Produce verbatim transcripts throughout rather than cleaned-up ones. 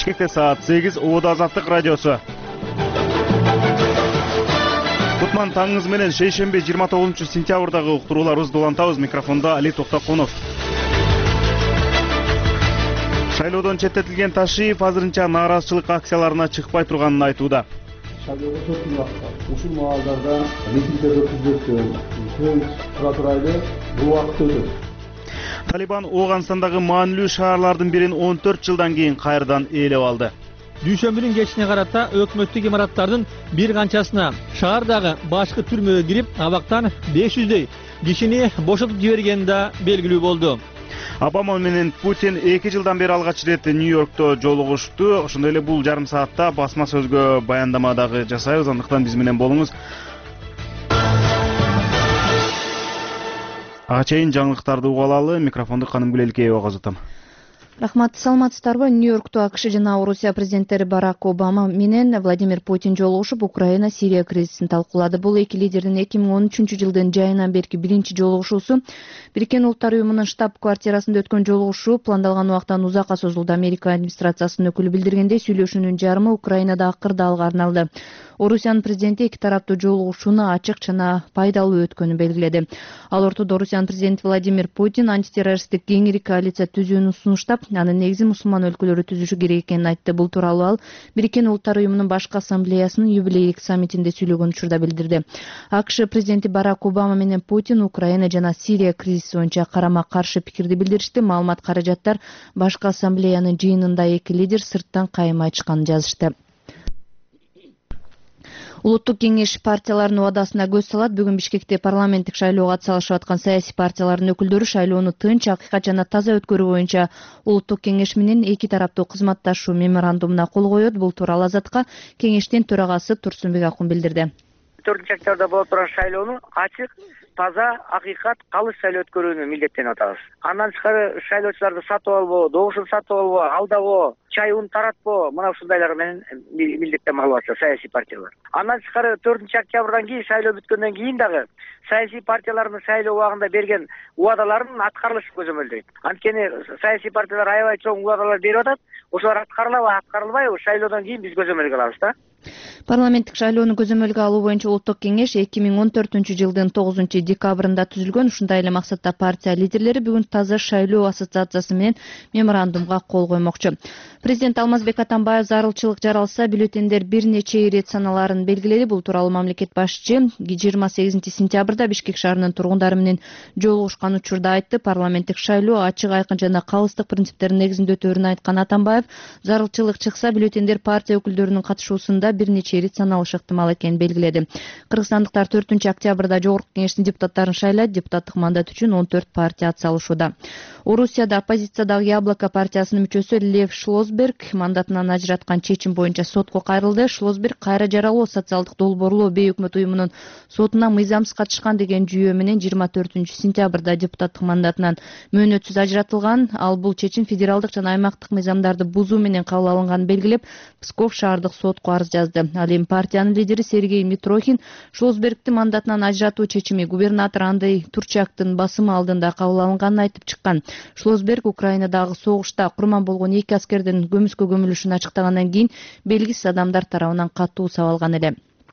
Бишкекте саат сегиз, Убада Азаттык радиосу. Кутман таңыңыз менен шейшемби жыйырма тогузунчу сентябрдагы уктурууларыбызды улантабыз. Микрофондо Али Токтокунов. Шайлоодон четтетилген Ташиев азырынча нааразычылык акцияларына чыкпай турганын айтууда. Шайлоого төрт күн вакытта, ушул маалдарда митингдер өткүзүлөт, тынч тура турайлы, бул убакыт өтөт. Талибан Ооганстандагы маанилүү шаарлардын бирин он төрт жылдан кийин кайрадан ээлеп алды. Дүйшөмбүнүн кечине карата өкмөттүк имараттардын бир канчасына шаардагы башкы түрмөгө кирип, абактан беш жүздөй кишини бошотуп жибергени да белгилүү болду. Обама менен Путин эки жылдан бери алгач ирет Нью-Йоркто жолугушту. Ошондой эле бул жарым саатта басма сөзгө баяндама дагы жасайбыз. Андыктан биз менен болуңуз. Ага чейин жаңылыктарды угуп алалы. Микрофонду Канымгүл Элкеева козотом. Рахмат, саламатсыздарбы? Нью-Йоркто АКШ жана Орусия президенттери Барак Обама менен Владимир Путин жолугушуп, Украина Сирия кризисин талкуулады. Бул эки лидердин эки миң он үчүнчү жылдын жайынан берки биринчи жолугушуусу. Бириккен Улуттар уюмунун штаб-квартирасында өткөн жолугушуу пландалган убактан узакка созулду. Америка администрациясынын өкүлү билдиргендей, сүйлөшүүнүн жарымы Украинада акырдаалга арналды. Орусиянын президенти эки тараптуу жолугушууну ачык жана пайдалуу өткөнүн белгиледи. Ал ортодо Орусиянын президенти Владимир Путин антитеррористтик кеңири коалиция түзүүнү сунуштап, анын негизи мусулман өлкөлөрү түзүшү керек экенин айтты. Бул тууралуу ал Бириккен Улуттар уюмунун башкы ассамблеясынын юбилейдик саммитинде сүйлөгөн учурда билдирди. АКШ президенти Барак Обама менен Путин Украина жана Сирия кризиси боюнча карама каршы пикирди билдиришти. Маалымат каражаттар башкы ассамблеянын жыйынында эки лидер сырттан кайым айтышканын жазышты. Улуттук кеңеш партияларынын убадасына көз салат. Бүгүн Бишкекте парламенттик шайлоого атсалышып аткан саясий партиялардын өкүлдөрү шайлоону тынч, акыйкат жана таза өткөрүү боюнча улуттук кеңеш менен эки тараптуу кызматташуу меморандумуна кол коет. Бул тууралуу Азатка кеңештин төрагасы Турсунбек Акун билдирди. төртүнчү октябрда болуп турган шайлоону ачык, таза, акыйкат, калыс шайлоо өткөрүүнү милдеттенип атабыз. Андан тышкары шайлоочуларды сатып албоо, добушун сатып албоо, алдабоо, чай ун таратпоо, мына ушундайлар менен милдеттенип алып атат саясий партиялар. Андан тышкары төртүнчү октябрдан кийин шайлоо бүткөндөн кийин дагы саясий партиялардын шайлоо убагында берген убадаларынын аткарылышы көзөмөлдөйт. Анткени саясий партиялар аябай чоң убадалар берип атат. Ошолор аткарылабы, аткарылбайбы, шайлоодон кийин биз көзөмөлгө алабыз да. Парламенттик шайлоону көзөмөлгө алуу боюнча улуттук кеңеш эки миң он төртүнчү жылдын тогузунчу декабрында түзүлгөн. Ушундай эле максатта партия лидерлери бүгүн таза шайлоо ассоциациясы менен меморандумга кол коймокчу. Президент Алмазбек Атамбаев зарылчылык жаралса, бюллетендер бир нече ирет саналарын белгиледи. Бул тууралуу мамлекет башчы жыйырма сегизинчи сентябрда Бишкек шаарынын тургундары менен жолугушкан учурда айтты. Парламенттик шайлоо ачык, айкын жана калыстык принциптердин негизинде өтөөрүн айткан Атамбаев, зарылчылык чыкса, бюллетендер партия өкүлдөрүнүн катышуусунда бир нече ирет саналышы ыктымал экенин белгиледи. Кыргызстандыктар төртүнчү октябрда жогорку кеңештин депутаттарын шайлайт. Депутаттык мандат үчүн он төрт партия атсалышууда. Орусияда оппозициядагы Яблоко партиясынын мүчөсү Лев Шлосберг мандатынан ажыраткан чечим боюнча сотко кайрылды. Шлосберг кайра жаралоо социалдык долбоорлоо бейөкмөт уюмунун сотуна мыйзамсыз катышкан деген жүйөө менен жыйырма төртүнчү сентябрда депутаттык мандатынан мөөнөтсүз ажыратылган. Ал бул чечим федералдык жана аймактык мыйзамдарды бузуу менен кабыл алынганын белгилеп, Псков шаардык сотко арыз жазды. Ал эми партиянын лидери Сергей Митрохин Шлосбергдин мандатынан ажыратуу чечими губернатор Андрей Турчактын басымы алдында кабыл алынганын айтып чыккан. Шлосберг Украинадагы согушта курман болгон эки аскердин көмүскө көмүлүшүн ачыктагандан кийин белгисиз адамдар тарабынан катуу сабалган эле.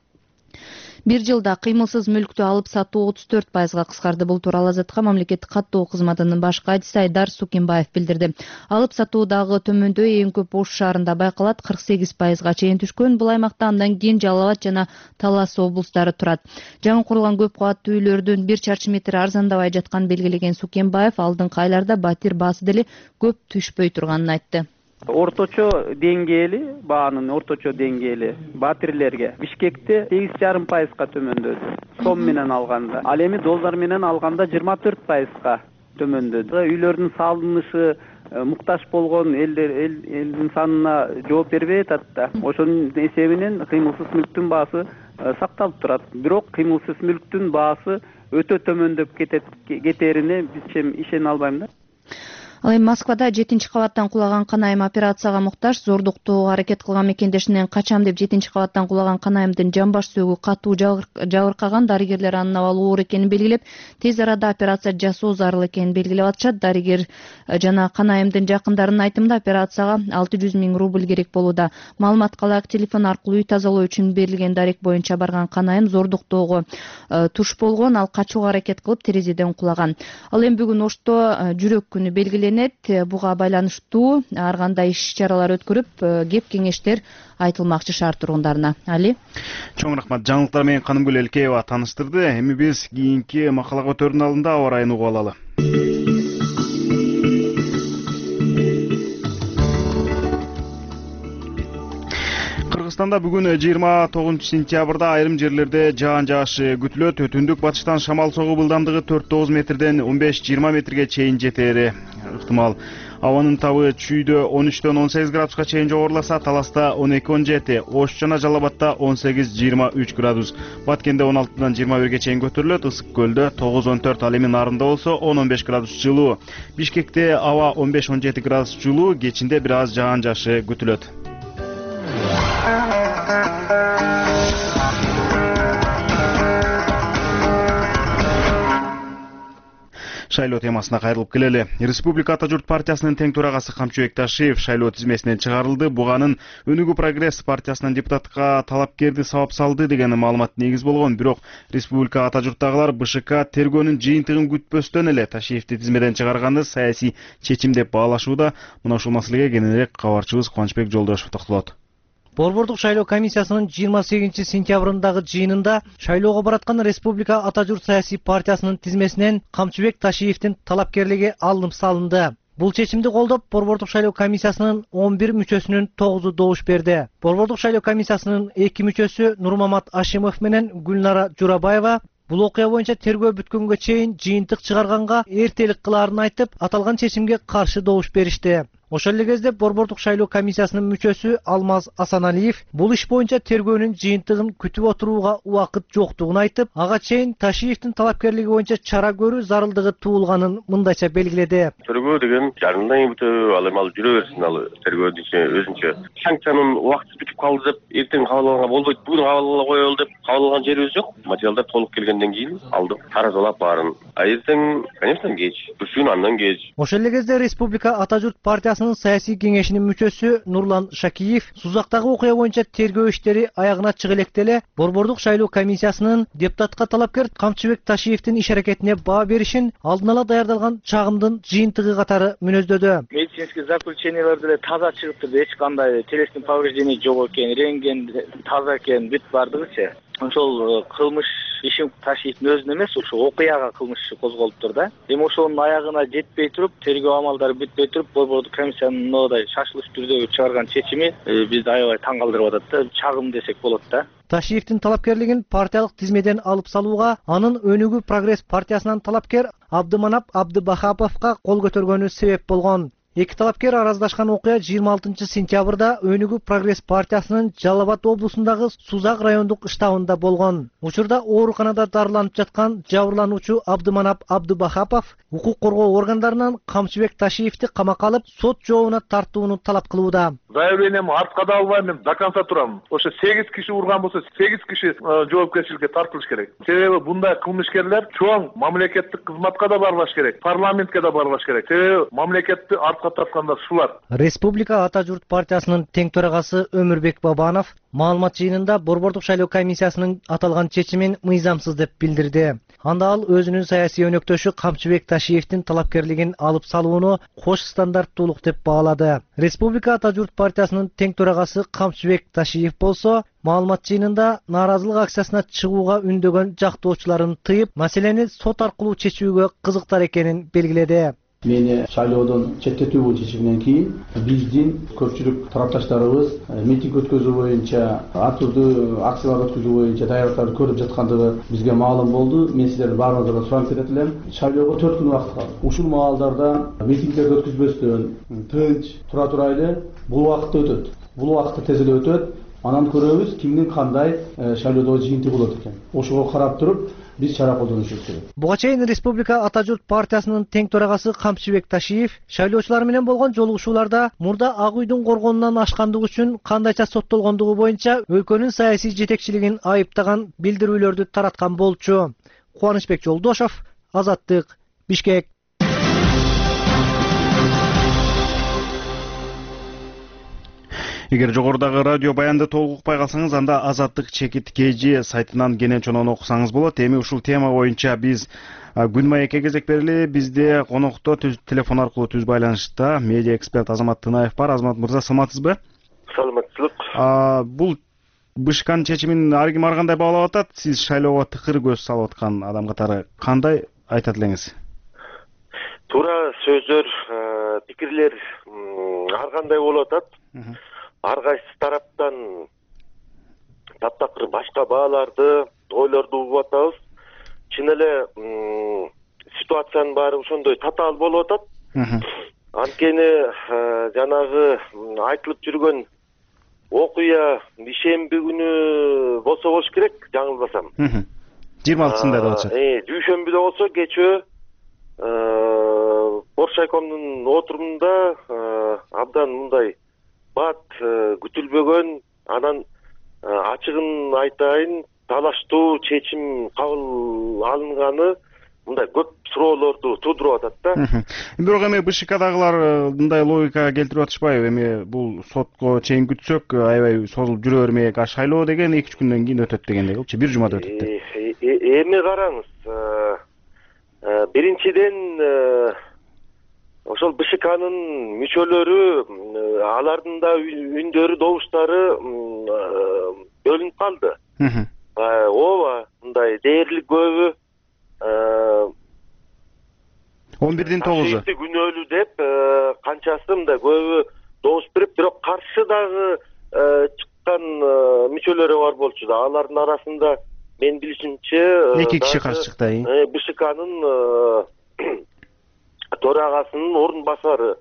Бир жылда кыймылсыз мүлктү алып сатуу отуз төрт пайызга кыскарды. Бул тууралуу Азатка мамлекеттик каттоо кызматынын башкы адиси Айдар Сукенбаев билдирди. Алып сатуудагы төмөндөй эң көп Ош шаарында байкалат, кырк сегиз пайызга чейин түшкөн. Бул аймакта андан кийин Жалал Абад жана Талас облустары турат. Жаңы курулган көп кабаттуу үйлөрдүн бир чарчы метри арзандабай жатканын белгилеген Сукенбаев алдыңкы айларда батир баасы деле көп түшпөй турганын айтты. Орточо деңгээли, баанын орточо деңгээли батирлерге Бишкекте сегиз жарым пайызга төмөндөдү. Сом менен алганда. Ал эми доллар менен алганда жыйырма төрт пайызга төмөндөдү. Үйлөрдүн салынышы муктаж болгон элдер элдин санына жооп бербей атат да. Ошонун эсебинен кыймылсыз мүлктүн баасы сакталып турат. Бирок кыймылсыз мүлктүн баасы өтө төмөндөп кетерине биз ишене албайм да. Ал эми Москвада жетинчи кабаттан кулаган канайым операцияга муктаж. Зордуктоого аракет кылган мекендешинен качам деп жетинчи кабаттан кулаган канайымдын жамбаш сөөгү катуу жабыркаган. Дарыгерлер анын абалы оор экенин белгилеп, тез арада операция жасоо зарыл экенин белгилеп атышат. Дарыгер жана канайымдын жакындарынын айтымында операцияга алты жүз миң рубль керек болууда. Маалымат калайык, телефон аркылуу үй тазалоо үчүн берилген дарек боюнча барган канайым зордуктоого туш болгон. Ал качууга аракет кылып терезеден кулаган. Ал эми бүгүн Ошто жүрөк күнү белгиленет. Буга байланыштуу ар кандай иш-чаралар өткөрүп, кеп кеңештер айтылмакчы шаар тургундарына. Али. Чоң рахмат. Жаңылыктар менен Канымгүл Элкеева таныштырды. Эми биз кийинки макалага өтөрүнүн алдында аба ырайын угуп алалы. Кыргызстанда бүгүн жыйырма тогузунчу сентябрда айрым жерлерде жаан жаашы күтүлөт. Түндүк батыштан шамал согуп ылдамдыгы төрт тогуз метрден он беш жыйырма метрге чейин жетери ыктымал. Абанын табы Чүйдө он үчтөн он сегиз градуска чейин жогоруласа, Таласта он эки он жети, Ош жана Жалал Абадта он сегиз жыйырма үч градус, Баткенде он алтыдан жыйырма бирге чейин көтөрүлөт. Ысык көлдө тогуз он төрт, ал эми Нарында болсо он он беш градус жылуу. Бишкекте аба он беш он жети градус жылуу, кечинде бир аз жаан жаашы күтүлөт. Шайлоо темасына кайрылып келели. Республика Ата журт партиясынын тең төрагасы Камчыбек Ташиев шайлоо тизмесинен чыгарылды. Буганын Өнүгүү прогресс партиясынын депутатка талапкерди сабап салды деген маалымат негиз болгон. Бирок Республика Ата журттагылар БШК тергөөнүн жыйынтыгын күтпөстөн эле Ташиевди тизмеден чыгарганды саясий чечим деп баалашууда. Мына ушул маселеге кененирээк кабарчыбыз Кубанычбек Жолдошев токтолот. Борбордук шайлоо комиссиясынын жыйырма сегизинчи сентябрындагы жыйынында шайлоого бараткан Республика Ата журт саясий партиясынын тизмесинен Камчыбек Ташиевдин талапкерлиги алынып салынды. Бул чечимди колдоп, Борбордук шайлоо комиссиясынын он бир мүчөсүнүн тогузу добуш берди. Борбордук шайлоо комиссиясынын эки мүчөсү Нурмамат Ашимов менен Гүлнара Журабаева бул окуя боюнча тергөө бүткөнгө чейин жыйынтык чыгарганга эртелик кылаарын айтып, аталган чечимге каршы добуш беришти. Ошол эле кезде Борбордук шайлоо комиссиясынын мүчөсү Алмаз Асаналиев бул иш боюнча тергөөнүн жыйынтыгын күтүп отурууга убакыт жоктугун айтып, ага чейин Ташиевдин талапкерлиги боюнча чара көрүү зарылдыгы туулганын мындайча белгиледи. Тергөө деген жарымдан бүтүп, ал эми ал жүрө берсин, ал тергөө өзүнчө. Санкциянын убакыты бүтүп калды деп эртең кабыл алганга болбойт. Бүгүн кабыл ала коелу деп кабыл алган жерибиз жок. Материалдар толук келгенден кийин алдык, таразалап баарын. А эртең, конечно, кеч, түшүн андан кеч. Ошол эле кезде Республика Ата журт партиясынын саясий кеңешинин мүчөсү Нурлан Шакиев сузактагы окуя боюнча тергөө иштери аягына чыга электе эле Борбордук шайлоо комиссиясынын депутатка талапкер Камчыбек Ташиевдин иш аракетине баа беришин алдын ала даярдалган чагымдын жыйынтыгы катары мүнөздөдү. Медицинский заключениялар деле таза чыгыптыр, эч кандай телесный повреждение жок экен, рентген таза экен, бүт бардыгычы. Ошол кылмыш ишин Ташиевдин өзүнө эмес, ошо окуяга кылмыш иши козголуптур да. Эми ошонун аягына жетпей туруп, тергөө амалдары бүтпөй туруп, Борбордук комиссиянын мындай шашылыш түрдө чыгарган чечими бизди аябай таң калтырып атат да, чагым десек болот да. Ташиевдин талапкерлигин партиялык тизмеден алып салууга анын Өнүгүү прогресс партиясынан талапкер Абдыманап Абдыбахаповго кол көтөргөнү себеп болгон. Эки талапкер араздашкан окуя жыйырма алтынчы сентябрда Өнүгүү прогресс партиясынын Жалал Абад облусундагы Сузак райондук штабында болгон. Учурда ооруканада дарыланып жаткан жабырлануучу Абдыманап Абдыбахапов укук коргоо органдарынан Камчыбек Ташиевди камакка алып, сот жообуна тартууну талап кылууда. Заявлением артка да албайм, мен до конца турам. Ошо сегиз киши урган болсо, сегиз киши жоопкерчиликке тартылыш керек. Себеби мындай кылмышкерлер чоң мамлекеттик кызматка да барбаш керек, парламентке да барбаш керек. Себеби мамлекетти артка таткандар шулар. Республика Ата журт партиясынын тең төрагасы Өмүрбек Бабанов маалымат жыйынында Борбордук шайлоо комиссиясынын аталган чечимин мыйзамсыз деп билдирди. Анда ал өзүнүн саясий өнөктөшү Камчыбек Ташиевдин талапкерлигин алып салууну кош стандарттуулук деп баалады. Республика Ата журт партиясынын тең төрагасы Камчыбек Ташиев болсо маалымат жыйынында нааразылык акциясына чыгууга үндөгөн жактоочуларын тыйып, маселени сот аркылуу чечүүгө кызыктар экенин белгиледи. Мени шайлоодон четтетүү чечиминен кийин биздин көпчүлүк тарапташтарыбыз митинг өткөзүү боюнча, ар түрдүү акциялар өткөзүү боюнча даярдыктарды көрүп жаткандыгы бизге маалым болду. Мен силердин баарыңыздардан сурап кетет элем. Шайлоого төрт күн убакыт калды. Ушул маалдарда митингдерди өткөзбөстөн тынч тура турайлы, бул убакытта өтөт. Бул убакытта тез эле өтөт. Анан көрөбүз кимдин кандай шайлоодо жыйынтыгы болот экен. Ошого карап туруп биз чара колдонушубуз керек. Буга чейин Республика Ата журт партиясынын тең төрагасы Камчыбек Ташиев шайлоочулар менен болгон жолугушууларда мурда Ак үйдүн коргонунан ашкандыгы үчүн кандайча соттолгондугу боюнча өлкөнүн саясий жетекчилигин айыптаган билдирүүлөрдү тараткан болчу. Кубанычбек Жолдошов, Азаттык, Бишкек. Эгер жогорудагы радио баянды толук укпай калсаңыз, анда Азаттык чекит kg сайтынан кенен чонон окусаңыз болот. Эми ушул тема боюнча биз Күн маекке кезек берели. Бизде конокто телефон аркылуу түз байланышта медиа эксперт Азамат Тынаев бар. Азамат мырза, саламатсызбы? Саламатчылык. Бул БШКнын чечимин ар ким ар кандай баалап атат. Сиз шайлоого тыкыр көз салып аткан адам катары кандай айтат элеңиз? Туура сөздөр, пикирлер ар кандай болуп атат. Ар кайсы тараптан таптакыр башка бааларды, ойлорду угуп атабыз. Чын эле ситуациянын баары ошондой татаал болуп атат. Анткени жанагы айтылып жүргөн окуя бишемби күнү болсо болуш керек, жаңылбасам. жыйырма алтысында деп атышат. Э, дүйшөмбүдө болсо кечөө Боршайкомдун отурумунда абдан мындай бат күтүлбөгөн, анан ачыгын айтайын, талаштуу чечим кабыл алынганы мындай көп суроолорду туудуруп атат да. Бирок эми БШКдагылар мындай логикага келтирип атышпайбы? Эми бул сотко чейин күтсөк, аябай созулуп жүрө бермек. А шайлоо деген эки үч күндөн кийин өтөт дегендей, бир жумада өтөт деп. Эми караңыз, биринчиден ошол БШКнын мүчөлөрү, алардын да үндөрү, добуштары бөлүнүп калды. Ооба, мындай дээрлик көбү он бирдин тогузу күнөөлүү деп канчасы мындай көбү добуш берип, бирок каршы дагы чыккан мүчөлөрү бар болчу да. Алардын арасында мен билишимче эки киши каршы чыкты. БШКнын төрагасынын орун басары.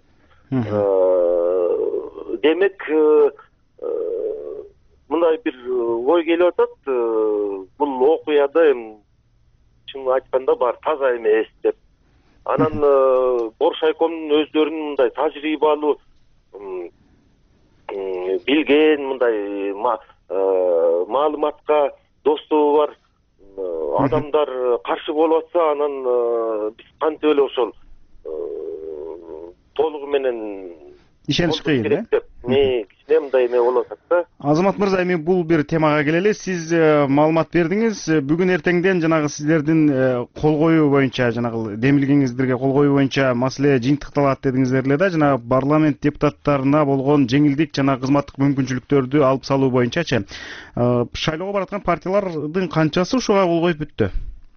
Демек, мындай бир ой келип атат, бул окуяда эми чын айтканда бар таза эмес деп. Анан Боршайкомдун өздөрүнүн мындай тажрыйбалуу, билген мындай маалыматка достугу бар адамдар каршы болуп атса, анан биз кантип эле ошол толугу менен ишениш кыйын, э? Не, кичине мындай эме болуп атат да. Азамат мырза, эми бул бир темага келели. Сиз маалымат бердиңиз. Бүгүн эртеңден жанагы сиздердин кол коюу боюнча, жанагы демилгеңиздерге кол коюу боюнча маселе жыйынтыкталат дедиңиздер эле да, жанагы парламент депутаттарына болгон жеңилдик жана кызматтык мүмкүнчүлүктөрдү алып салуу боюнчачы. Шайлоого бараткан партиялардын канчасы ушуга кол коюп бүттү?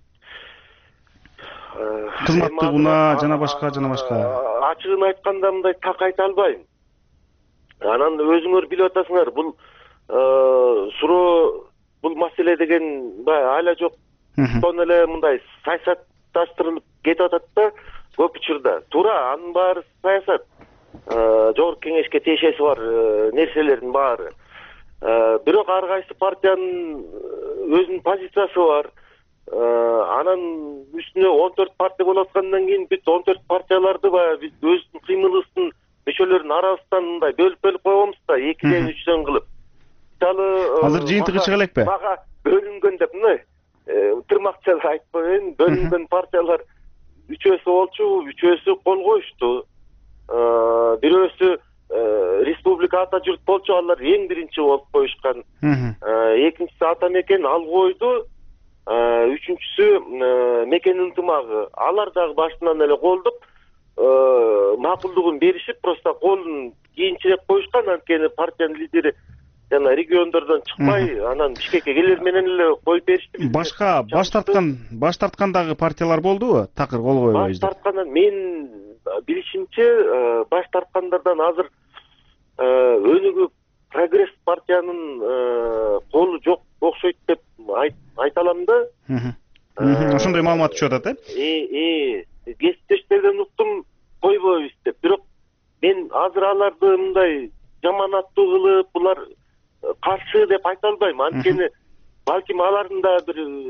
Кызматтыгына жана башка жана башка. Ачыгын айтканда мындай так айта албайм. Анан өзүңөр билип атасыңар, бул суроо, бул маселе деген айла жок. Тон эле мындай саясатташтырылып кетип атат да, көп учурда. Туура, анын баары саясат. Жогорку кеңешке тиешеси бар нерселердин баары. Бирок ар кайсы партиянын өзүнүн позициясы бар. Анан үстүнө он төрт партия болуп аткандан кийин бүт он төрт партияларды баягы биз өзүбүздүн кыймылыбыздын мүчөлөрүн арабыздан мындай бөлүп бөлүп коебуз да, экиден үчтөн кылып. Мисалы азыр жыйынтыгы чыга элекпи? Мага бөлүнгөн деп мындай тырмакча айтып коеюн, бөлүнгөн партиялар үчөөсү болчу, үчөөсү кол коюшту. Бирөөсү Республика Ата журт болчу, алар эң биринчи болуп коюшкан. Экинчиси Ата мекен, ал койду. Үчүнчүсү мекен ынтымагы. Алар дагы башынан эле колдоп, макулдугун беришип, просто колун кийинчерээк коюшкан. Анткени партиянын лидери жана региондордон чыкпай, анан Бишкекке келер менен эле коюп беришти. Башка баш тарткан, баш тарткандагы партиялар болдубу? Такыр кол койбой. Баш тарткандан мен билишимче, баш тарткандардан азыр өнүгүп Прогресс партиянын колу жок окшойт деп айта алам да. Ошондой маалымат түшүп атат, э? Э, кесиптештерден уктум, койбойбуз деп. Бирок мен азыр аларды мындай жаманаттуу кылып, булар каршы деп айта албайм. Анткени балким алардын да бир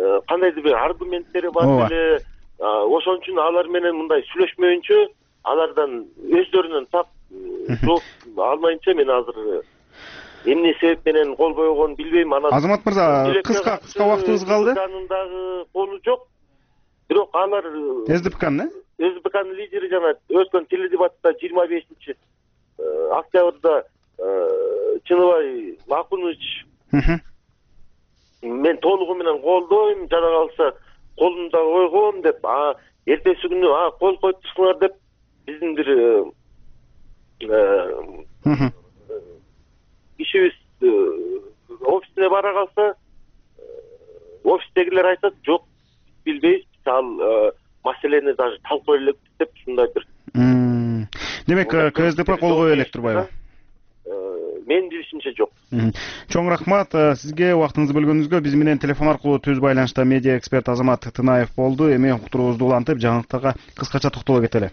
кандайдыр бир аргументтери бар эле. Ошон үчүн алар менен мындай сүйлөшмөйүнчө, алардан өздөрүнөн так жооп алмайынча мен азыр эмне себеп менен кол койгонун билбейм. Анан Азамат мырза, кыска кыска убактыбыз калды. Канындагы колу жок. Бирок алар СДПКнын, э? СДПКнын лидери жана өткөн теледебатта жыйырма бешинчи октябрда Чыныбай Макунович мен толугу менен колдойм, жана калса колумда койгом деп, а эртеси күнү а кол коюптусуңар деп биздин бир кишибиз офисине бара калса, офистегилер айтат, жок билбейбиз, ал маселени даже талкуулай элек деп ушундай бир. Демек КСДП кол кое элек турбайбы? Мен билишимче жок. Чоң рахмат сизге убактыңызды бөлгөнүңүзгө. Биз менен телефон аркылуу түз байланышта медиа эксперт Азамат Тынаев болду. Эми уктуруубузду улантып, жаңылыктарга кыскача токтоло кетели.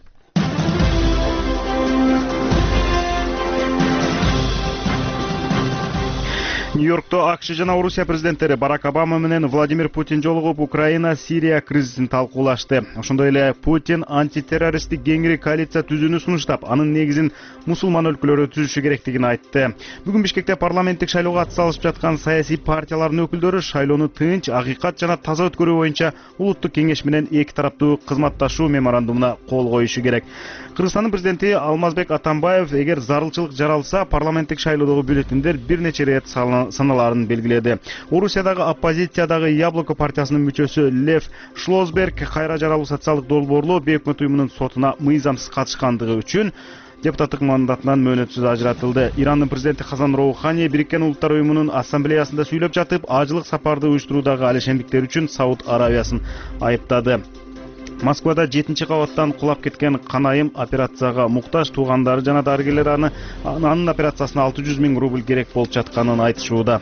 Нью-Йоркто АКШ жана Орусия президенттери Барак Обама менен Владимир Путин жолугуп Украина, Сирия кризисин талкуулашты. Ошондой эле Путин антитеррористтик кеңири коалиция түзүүнү сунуштап, анын негизин мусулман өлкөлөрү түзүшү керектигин айтты. Бүгүн Бишкекте парламенттик шайлоого атсалышып жаткан саясий партиялардын өкүлдөрү шайлоону тынч, акыйкат жана таза өткөрүү боюнча улуттук кеңеш менен эки тараптуу кызматташуу меморандумуна кол коюшу керек. Кыргызстандын президенти Алмазбек Атамбаев эгер зарылчылык жаралса, парламенттик шайлоодогу бюллетендер бир нече рет саналарын белгиледи. Орусиядагы оппозициядагы Яблоко партиясынын мүчөсү Лев Шлосберг кайра жаралуу социалдык долбоорлоо бейөкмөт уюмунун сотуна мыйзамсыз катышкандыгы үчүн депутаттык мандатынан мөөнөтсүз ажыратылды. Ирандын президенти Хасан Роухани Бириккен Улуттар уюмунун ассамблеясында сүйлөп жатып, ажылык сапарды уюштуруудагы алешендиктер үчүн Сауд Аравиясын айыптады. Москвада жетинчи кабаттан кулап кеткен канайым операцияга муктаж туугандары жана дарыгерлер аны анын операциясына алты жүз миң рубль керек болуп жатканын айтышууда.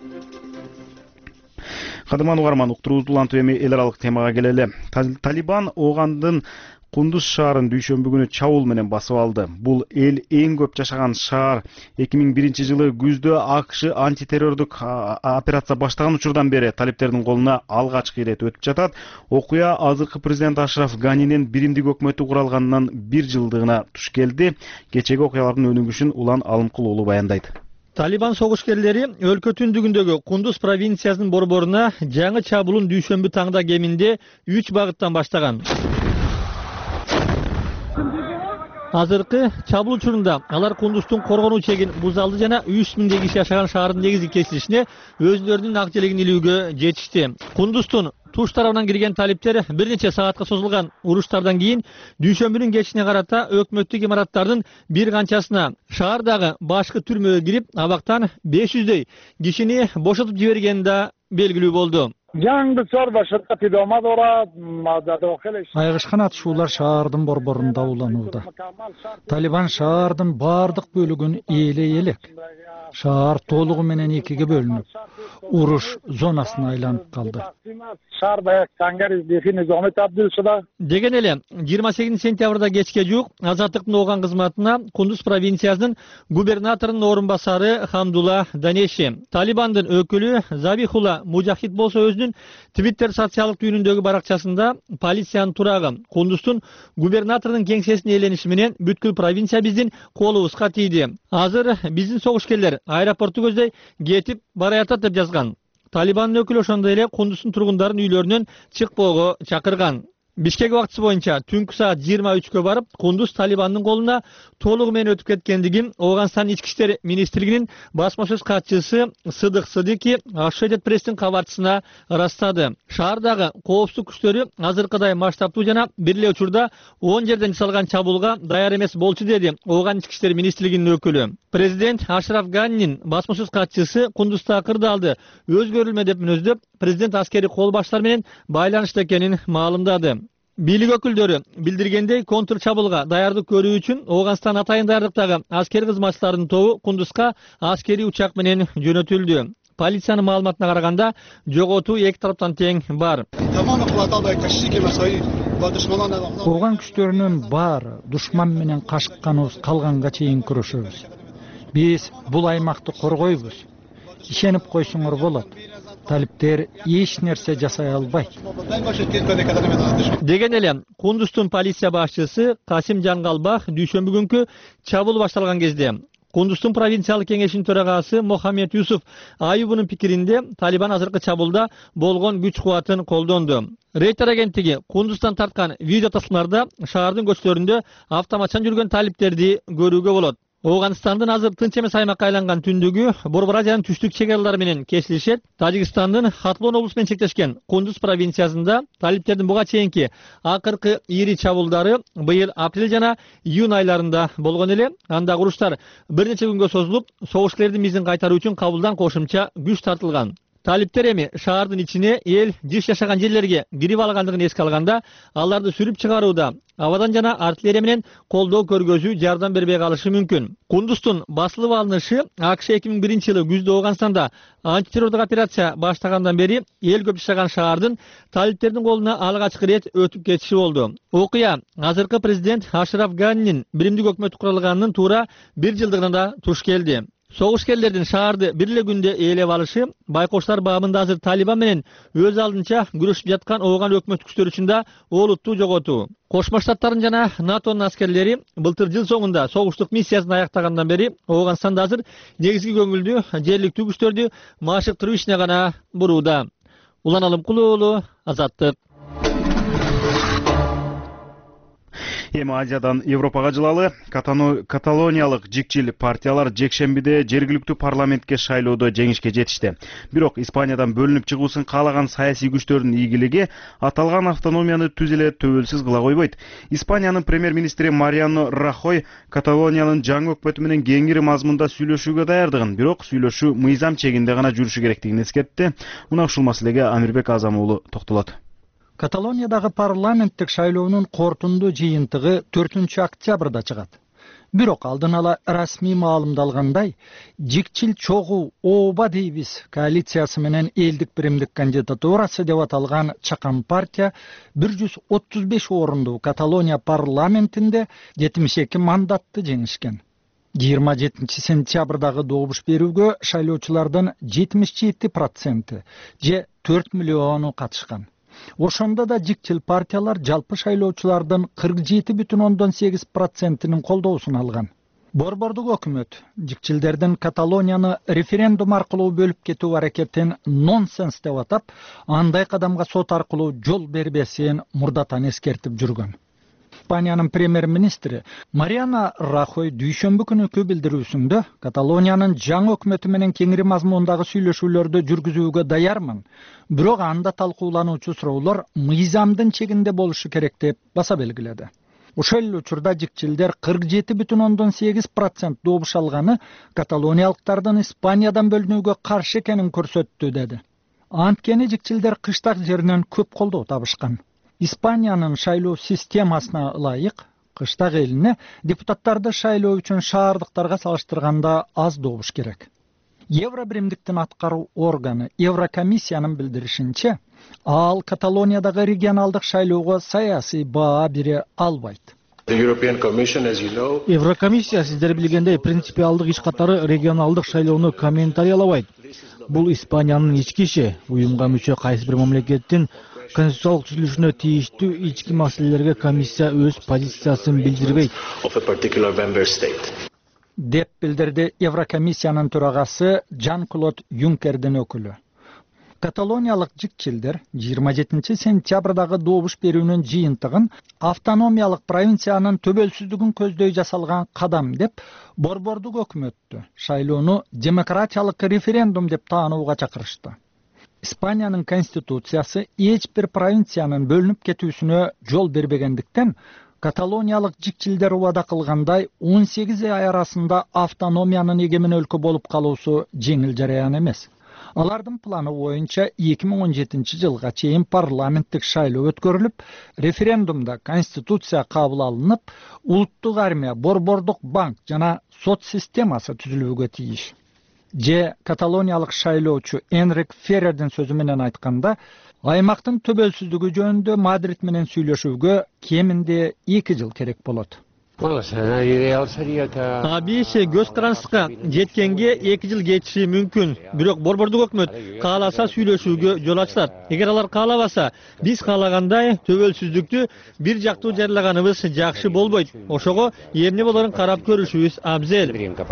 Кадырман угарман, уктуруубузду улантып эми эл аралык темага келели. Талибан Огандын Кундуз шаарын дүйшөмбү күнү чабуул менен басып алды. Бул эл эң көп жашаган шаар. эки миң биринчи жылы күздө АКШ антитеррордук операция баштаган учурдан бери талиптердин колуна алгачкы ирет өтүп жатат. Окуя азыркы президент Ашраф Ганинин биримдик өкмөтү куралганынан бир жылдыгына туш келди. Кечеги окуялардын өнүгүшүн Улан Алымкул уулу баяндайт. Талибан согушкерлери өлкө түндүгүндөгү Кундуз провинциясынын борборуна жаңы чабуулун дүйшөмбү таңда кеминде үч багыттан баштаган. Азыркы чабуул учурунда алар Кундуздун коргонуу чегин буза алды жана үч миңдей киши жашаган шаардын негизги кесилишине өзлөрүнүн ак желегин илүүгө жетишти. Кундуздун туш тарабынан кирген талиптер бир нече саатка созулган уруштардан кийин дүйшөмбүнүн кечине карата өкмөттүк имараттардын бир канчасына шаардагы башкы түрмөгө кирип, абактан беш жүздөй кишини бошотуп жибергени да белгилүү болду. Айгышкан атышуулар шаардын борборунда уланууда. Талибан шаардын бардык бөлүгүн ээлей элек. Шаар толугу менен экиге бөлүнүп, уруш зонасына айланып калды. Деген эле жыйырма сегизинчи сентябрда кечке жуук Азаттыктын Оган кызматына Кундуз провинциясынын губернаторунун орун басары Хамдула Данеши, Талибандын өкүлү Забихула Мужахид болсо өзүнүн Твиттер социалдык түйүнүндөгү баракчасында полициянын турагы Кундуздун губернаторунун кеңсесин ээлениши менен бүткүл провинция биздин колубузга тийди. Азыр биздин согушкерлер аэропортту көздөй кетип бараятат деп жазган. Талибандын өкүлү ошондой эле Кундуздун тургундарын үйлөрүнөн чыкпоого чакырган. Бишкек убактысы боюнча түнкү саат жыйырма үчкө барып, Кундуз Талибандын колуна толугу менен өтүп кеткендигин Ооганстан ички иштер министрлигинин басма сөз катчысы Сыдык Сыдыки Associated Press'тин кабарчысына ырастады. Шаардагы коопсуздук күчтөрү азыркыдай масштабтуу жана бир эле учурда он жерден жасалган чабуулга даяр эмес болчу деди Ооган ички иштер министрлигинин өкүлү. Президент Ашраф Ганинин басма сөз катчысы Кундузда кырдаалды өзгөрүлмө деп мүнөздөп, президент аскери кол баштар менен байланышта экенин маалымдады. Бийлик өкүлдөрү билдиргендей, контр чабуулга даярдык көрүү үчүн Ооганстан атайын даярдыктагы аскери кызматчылардын тобу Кундузга аскери учак менен жөнөтүлдү. Полициянын маалыматына караганда, жоготуу эки тараптан тең бар. Ооган күчтөрүнүн баары душман менен кашыкканыбыз калганга чейин күрөшөбүз. Биз бул аймакты коргойбуз. Ишенип койсоңор болот. талиптер эч нерсе жасай албайт деген эле Кундуздун полиция башчысы Касим Жангалбах дүйшөмбү күнкү чабуул башталган кезде Кундуздун провинциялык кеңешинин төрагасы Мохаммед Юсуф Аюбунун пикиринде Талибан азыркы чабуулда болгон күч кубатын колдонду. Рейтер агенттиги Кундуздан тарткан видео тасмаларда шаардын көчөлөрүндө автоматчан жүргөн талиптерди көрүүгө болот. Оогандыстандын азыр тынч эмес аймакка айланган түндүгү Борбор Азиянын түштүк чек аралары менен кесилишет. Тажикстандын Хатлон облусу менен чектешкен Кундуз провинциясында талиптердин буга чейинки акыркы ири чабуулдары быйыл апрель жана июнь айларында болгон эле. Анда уруштар бир нече күнгө созулуп, согушкерлердин мизин кайтаруу үчүн кабылдан кошумча күч тартылган. Талиптер эми шаардын ичине эл жыш жашаган жерлерге кирип алгандыгын эске алганда, аларды сүрүп чыгарууда абадан жана артиллерия менен колдоо көргөзүү жардам бербей калышы мүмкүн. Кундуздун басылып алынышы АКШ эки миң биринчи жылы күздө Оогандстанда антитеррордук операция баштагандан бери эл көп жашаган шаардын талиптердин колуна алгачкы ирет өтүп кетиши болду. Окуя азыркы президент Ашраф Ганинин биримдик өкмөтү курулганынын туура бир жылдыгына да туш келди. Согушкерлердин шаарды бир эле күндө ээлеп алышы байкоштар бабында азыр Талибан менен өз алдынча күрөшүп жаткан Ооган өкмөт күчтөрү үчүн да олуттуу жоготуу. Кошмо Штаттардын жана НАТОнун аскерлери былтыр жыл соңунда согуштук миссиясын аяктагандан бери Оогандстанда азыр негизги көңүлдү жергиликтүү күчтөрдү машыктыруу ишине гана бурууда. Улан Алымкул уулу, Азаттык. Эми Азиядан Европага жылалы. Каталониялык жикчил партиялар жекшембиде жергиликтүү парламентке шайлоодо жеңишке жетишти. Бирок Испаниядан бөлүнүп чыгуусун каалаган саясий күчтөрдүн ийгилиги аталган автономияны түз эле төбөлсүз кыла койбойт. Испаниянын премьер-министри Мариано Рахой Каталониянын жаңы өкмөтү менен кеңири мазмунда сүйлөшүүгө даярдыгын, бирок сүйлөшүү мыйзам чегинде гана жүрүшү керектигин эскертти. Мына ушул маселеге Амирбек Азам уулу токтолот. Каталониядагы парламенттик шайлоонун кортундуу жыйынтыгы төртүнчү октябрда чыгат. Бирок алдын ала расмий маалымдалгандай, жикчил чогуу ооба дейбиз коалициясы менен элдик биримдик кандидатурасы деп аталган чакан партия бир жүз отуз беш орунду Каталония парламентинде жетимиш эки мандатты жеңишкен. жыйырма жетинчи сентябрдагы добуш берүүгө шайлоочулардын жетимиш жети проценти же төрт миллиону катышкан. Ошондо да жикчил партиялар жалпы шайлоочулардын кырк жети бүтүн ондон сегиз процентинин колдоосун алган. Борбордук өкмөт жикчилдердин Каталонияны референдум аркылуу бөлүп кетүү аракетин нонсенс деп атап, андай кадамга сот аркылуу жол бербесин мурдатан эскертип жүргөн. Испаниянын премьер-министри Мариано Рахой дүйшөмбү күнүкү билдирүүсүндө Каталониянын жаңы өкмөтү менен кеңири мазмундагы сүйлөшүүлөрдү жүргүзүүгө даярмын, бирок анда талкуулануучу суроолор мыйзамдын чегинде болушу керек деп баса белгиледи. Ошол эле учурда жикчилдер кырк жети бүтүн ондон сегиз процент добуш алганы каталониялыктардын Испаниядан бөлүнүүгө каршы экенин көрсөттү деди. Анткени жикчилдер кыштак жеринен көп колдоо табышкан. Испаниянын шайлоо системасына ылайык кыштак элине депутаттарды шайлоо үчүн шаардыктарга салыштырганда аз добуш керек. Евро биримдиктин аткаруу органы Еврокомиссиянын билдиришинче, ал Каталониядагы регионалдык шайлоого саясий баа бере албайт. Еврокомиссия, сиздер билгендей, принципиалдык иш катары регионалдык шайлоону комментариялабайт. Бул Испаниянын ички иши. Уюмга мүчө кайсы бир мамлекеттин конституциялык түзүлүшүнө тийиштүү ички маселелерге комиссия өз позициясын билдирбейт деп билдирди Еврокомиссиянын төрагасы Жан-Клод Юнкердин өкүлү. Каталониялык жикчилдер жыйырма жетинчи сентябрдагы добуш берүүнүн жыйынтыгын автономиялык провинциянын төбөлсүздүгүн көздөй жасалган кадам деп борбордук өкмөттү шайлоону демократиялык референдум деп таанууга чакырышты. Испаниянын конституциясы эч бир провинциянын бөлүнүп кетүүсүнө жол бербегендиктен, каталониялык жикчилдер убада кылгандай он сегиз ай арасында автономиянын эгемен өлкө болуп калуусу жеңил жараян эмес. Алардын планы боюнча эки миң он жетинчи жылга чейин парламенттик шайлоо өткөрүлүп, референдумда конституция кабыл алынып, улуттук армия, борбордук банк жана сот системасы түзүлүүгө тийиш. Же каталониялык шайлоочу Энрик Феррердин сөзү менен айтканда, аймактын төбөлсүздүгү жөнүндө Мадрид менен сүйлөшүүгө кеминде эки жыл керек болот. Абиш көз карандыкка жеткенге эки жыл кетиши мүмкүн. Бирок борбордук өкмөт кааласа сүйлөшүүгө жол ачылат. Эгер алар каалабаса, биз каалагандай төбөлсүздүктү бир жактуу жарыялаганыбыз жакшы болбойт. Ошого эмне болорун карап көрүшүбүз абзел.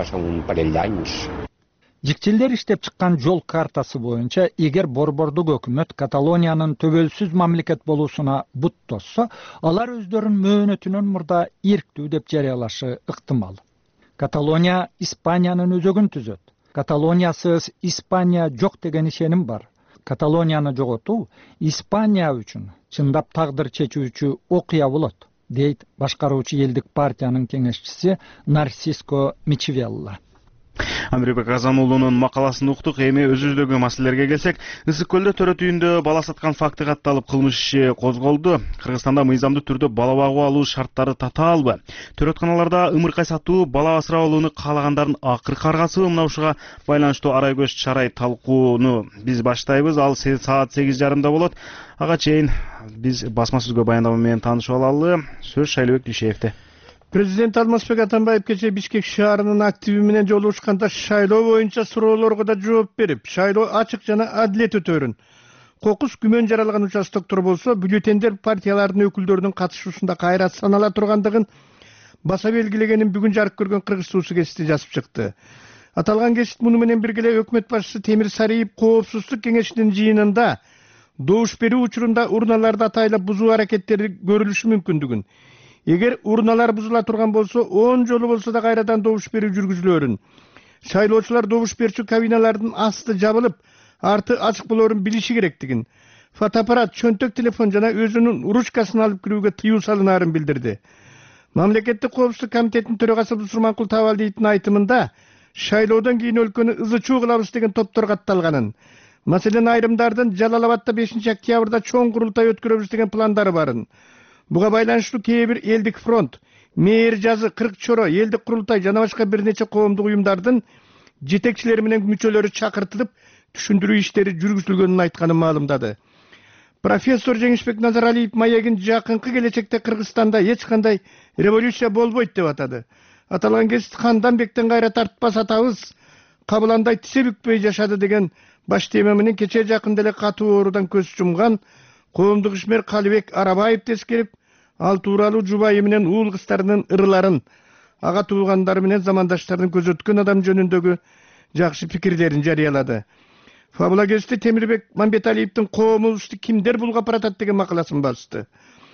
Жикчилдер иштеп чыккан жол картасы боюнча, эгер борбордук өкмөт Каталониянын төбөлсүз мамлекет болуусуна бут тоссо, алар өздөрүн мөөнөтүнөн мурда ирктүү деп жарыялашы ыктымал. Каталония Испаниянын өзөгүн түзөт. Каталониясыз Испания жок деген ишеним бар. Каталонияны жоготуу Испания үчүн чындап тагдыр чечүүчү окуя болот, дейт башкаруучу элдик партиянын кеңешчиси Нарсиско Мичевелла. Амирбек Азан уулунун макаласын уктук. Эми өзүбүздөгү маселелерге келсек, Ысык көлдө төрөт үйүндө бала саткан факты катталып, кылмыш иши козголду. Кыргызстанда мыйзамдуу түрдө бала багуу алуу шарттары татаалбы? Төрөтканаларда ымыркай сатуу, бала асырап алууну каалагандардын акыркы аргасыбы? Мына ушуга байланыштуу арай көз чарай талкууну биз баштайбыз. Ал саат сегиз жарымда болот. Ага чейин биз басма сөзгө баяндама менен таанышып алалы. Сөз Шайлообек Дүйшеевде. Президент Алмазбек Атамбаев кечээ Бишкек шаарынын активи менен жолугушканда шайлоо боюнча суроолорго да жооп берип, шайлоо ачык жана адилет өтөөрүн, кокус күмөн жаралган участоктор болсо, бюллетендер партиялардын өкүлдөрүнүн катышуусунда кайра санала тургандыгын баса белгилегенин бүгүн жарык көргөн Кыргыз суусу гезити жазып чыкты. Аталган гезит муну менен бирге эле өкмөт башчысы Темир Сариев коопсуздук кеңешинин жыйынында добуш берүү учурунда урналарды атайлап бузуу аракеттери көрүлүшү мүмкүндүгүн, эгер урналар бузула турган болсо, он жолу болсо да кайрадан добуш берүү жүргүзүлөөрүн, шайлоочулар добуш берүүчү кабиналардын асты жабылып, арты ачык болоорун билиши керектигин, фотоаппарат, чөнтөк телефон жана өзүнүн ручкасын алып кирүүгө тыюу салынаарын билдирди. Мамлекеттик коопсуздук комитетинин төрагасы Сурманкул Табалдиевдин айтымында, шайлоодон кийин өлкөнү ызы чуу кылабыз деген топтор катталганын, маселен айрымдардын Жалал Абадда бешинчи октябрда чоң курултай өткөрөбүз деген пландары барын. Буга байланыштуу кээ бир элдик фронт, мээр жазы, кырк чоро, элдик курултай жана башка бир нече коомдук уюмдардын жетекчилери менен мүчөлөрү чакыртылып, түшүндүрүү иштери жүргүзүлгөнүн айтканын маалымдады. Профессор Жеңишбек Назаралиев маегин жакынкы келечекте Кыргызстанда эч кандай революция болбойт деп атады. Аталган гезит хандан бектен кайра тартпас атабыз кабыландай тисе бүкпөй жашады деген баш тема менен кечээ жакында эле катуу оорудан көз жумган коомдук ишмер Калыбек Арабаев тескерип, ал тууралуу жубайы менен уул кыздарынын ырыларын, ага туугандары менен замандаштарын көзөткөн адам жөнүндөгү жакшы пикирлерин жарыялады. Фабула гезити Темирбек Мамбеталиевдин коомубузду кимдер булгап баратат деген макаласын басты.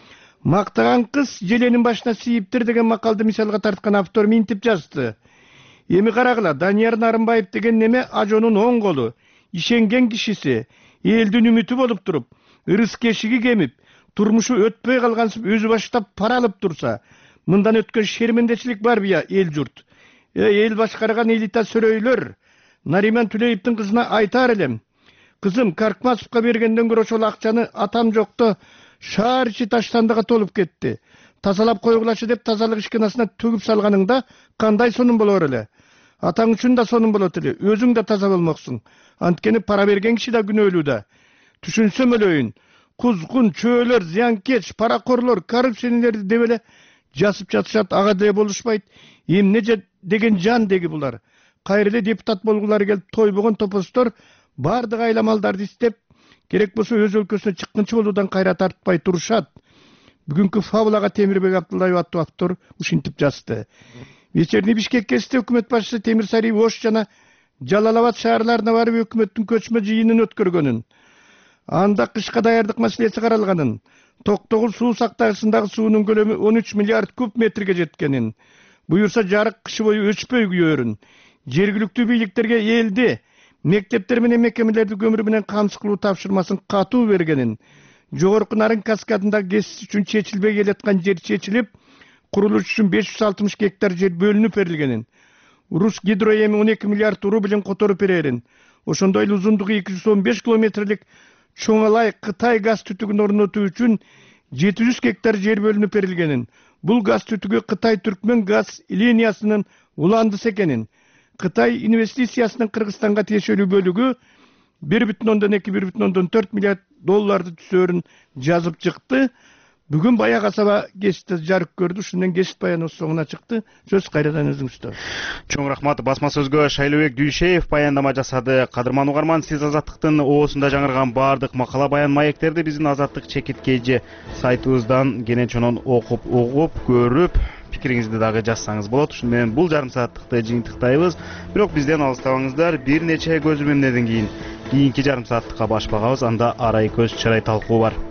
Мактаган кыз желенин башына сийиптир деген макалды мисалга тарткан автор минтип жазды. Эми карагыла, Данияр Нарымбаев деген неме ажонун оң колу, ишенген кишиси, элдин үмүтү болуп туруп, ырыс кешиги кемип, турмушу өтпөй калгансып өзү баштап пара алып турса, мындан өткөн шермендечилик барбы эл журт? Эл башкарган элита сөрөйлөр, Нариман Түлеевдин кызына айтар элем. Кызым, Каркмасовго бергенден көрө ошол акчаны атам жокто шаар ичи таштандыга толуп кетти. Тазалап койгулачы деп тазалык ишканасына төгүп салганыңда кандай сонун болор эле? Атаң үчүн да сонун болот эле, өзүң да таза болмоксуң. Анткени пара берген киши да күнөөлүү да. Түшүнсөм өлөйүн. Кузгун, чөөлөр, зыянкеч, паракорлор, коррупционерлерди деп эле жазып жатышат, ага деле болушпайт. Эмне деген жан деги булар. Кайра эле депутат болгулары келип тойбогон топостор бардык айламалдарды издеп, керек болсо өз өлкөсүнө чыккынчы болуудан кайра тартпай турушат. Бүгүнкү фабулага Темирбек Абдуллаев аттуу автор ушинтип жазды. Вечерний Бишкек гезити өкмөт башчысы Темир Сариев Ош жана Жалал Абад шаарларына барып өкмөттүн көчмө жыйынын өткөргөнүн, анда кышка даярдык маселеси каралганын, Токтогул суу сактагычындагы суунун көлөмү он үч миллиард куб метрге жеткенин, буюрса жарык кышы бою өчпөй күйөөрүн, жергиликтүү бийликтерге элди, мектептер менен мекемелерди көмүр менен камсыз кылуу тапшырмасын катуу бергенин, жогорку Нарын каскадында ГЭС үчүн чечилбей келаткан жер чечилип, курулуш үчүн беш жүз алтымыш гектар жер бөлүнүп берилгенин, Рус гидро эми он эки миллиард рубль которуп берерин, ошондой эле узундугу эки жүз он беш километрлик Чоңалай Кытай газ түтүгүн орнотуу үчүн жети жүз гектар жер бөлүнүп берилгенин, бул газ түтүгү Кытай Түркмөн газ линиясынын уландысы экенин, Кытай инвестициясынын Кыргызстанга тиешелүү бөлүгү бир бүтүн ондон эки — бир бүтүн ондон төрт миллиард долларды түзөөрүн жазып чыкты. Бүгүн Бая касаба гезитте жарык көрдү. Ушундан гезит баяны соңуна чыкты. Сөз кайрадан өзүңүздө. Чоң рахмат. Басма сөзгө Шайлообек Дүйшеев баяндама жасады. Кадырман угарман, сиз Азаттыктын оосунда жаңырган баардык макала баян маектерди биздин Азаттык чекиткейжи сайтыбыздан кенен чонон окуп, угуп, көрүп, пикириңизди дагы жазсаңыз болот. Ушун менен бул жарым сааттыкты жыйынтыктайбыз. Бирок бизден алыстабаңыздар. Бир нече көзөмөлдөрдөн кийин кийинки жарым сааттыкка баш багабыз. Анда арай көз чырай талкуу бар.